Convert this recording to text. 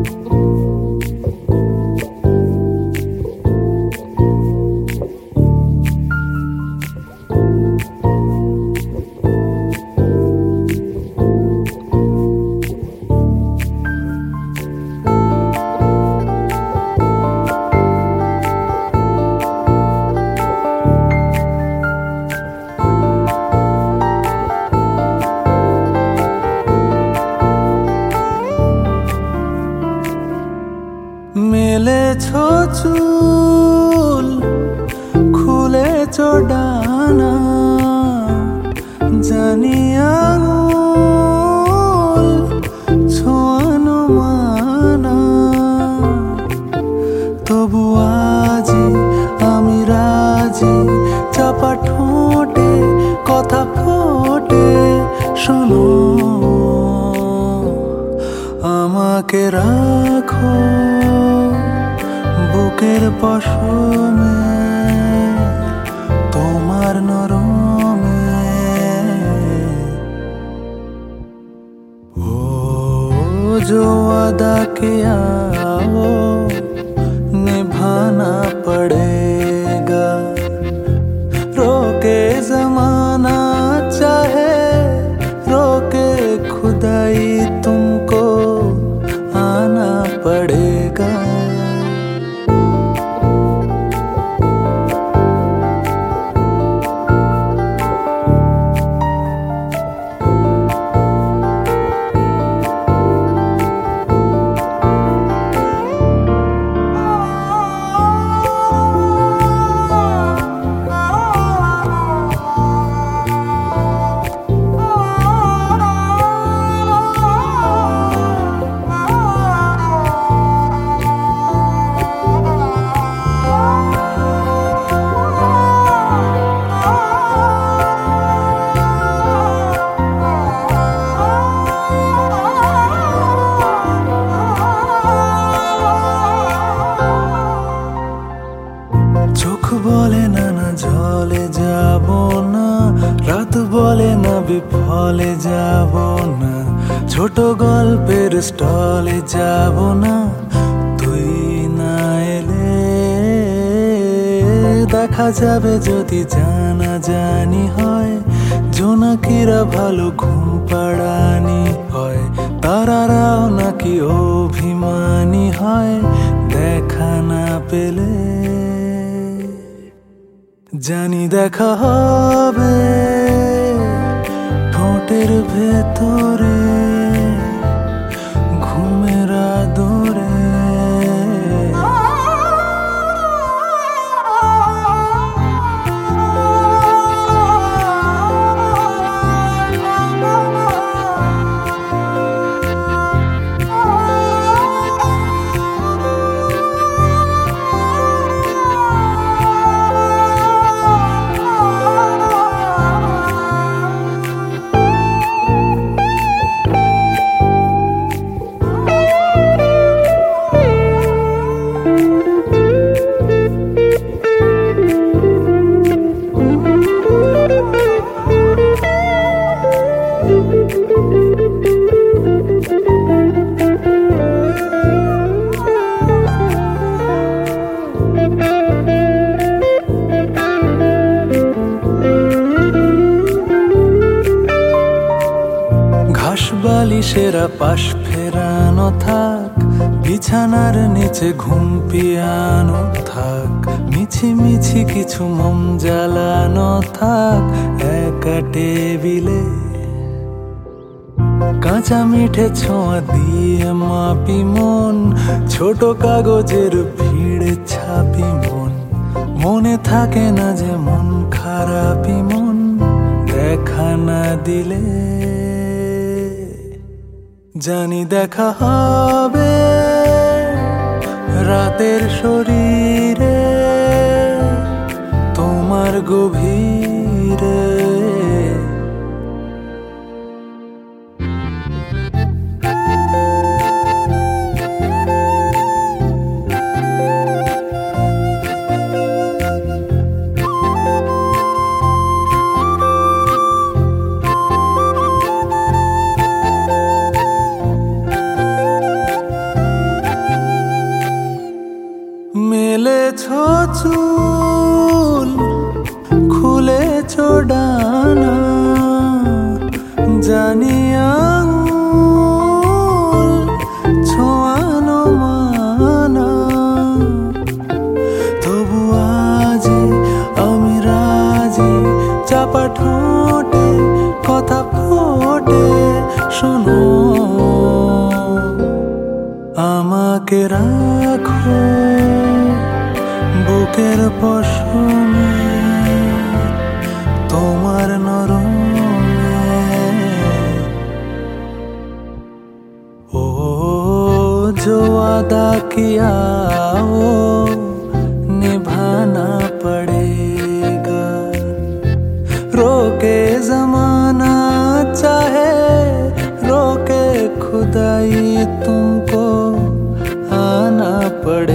মেলেছো চুল, খুলেছো ডানা, জানি আঙুল ছোঁয়ানো মানা। তবু আজি আমি রাজি, চাপা ঠোঁটে কথা ফোটে। শোনো, আমাকে রাখো বুকের পশমে, তোমার নরমে। ও जो वादा किया वो निभाना पड़ेगा, रोके जमाना चाहे रोके खुदाई, तुमको आना पड़ेगा। চোখ বলে না না জলে যাব না, রাত বলে না বিফলে যাব না, ছোট গল্পের স্টলে যাব না তুই না এলে। দেখা যাবে যদি জানা জানি হয়, জোনাকিরা ভালো ঘুম পাড়ানি হয়, তারারাও নাকি অভিমানী হয় দেখা না পেলে। জানি দেখা হবে ঠোঁটের ভেতরে ঘুমের আদরে। বালিশেরা পাশ ফেরানো থাক, বিছানার নিচে ঘুম পিয়ানো থাক, মিছি মিছি কিছু মোম জ্বালানো থাক একা টেবিলে। কাঁচা মিঠে ছোঁয়া দিয়ে মাপি মন, ছোট কাগজের ভিড়ে ছাপি মন, মনে থাকে না যে মন খারাপই মন দেখা না দিলে। জানি দেখা হবে রাতের শরীরে তোমার গভীরে। ঢেকে রাখো বুকের পশমে তোমার নরমে। ओ जो वादा किया वो निभाना पड़ेगा, रोके जमाना चाहे रोके खुदाई तुमको आना पड़ेगा।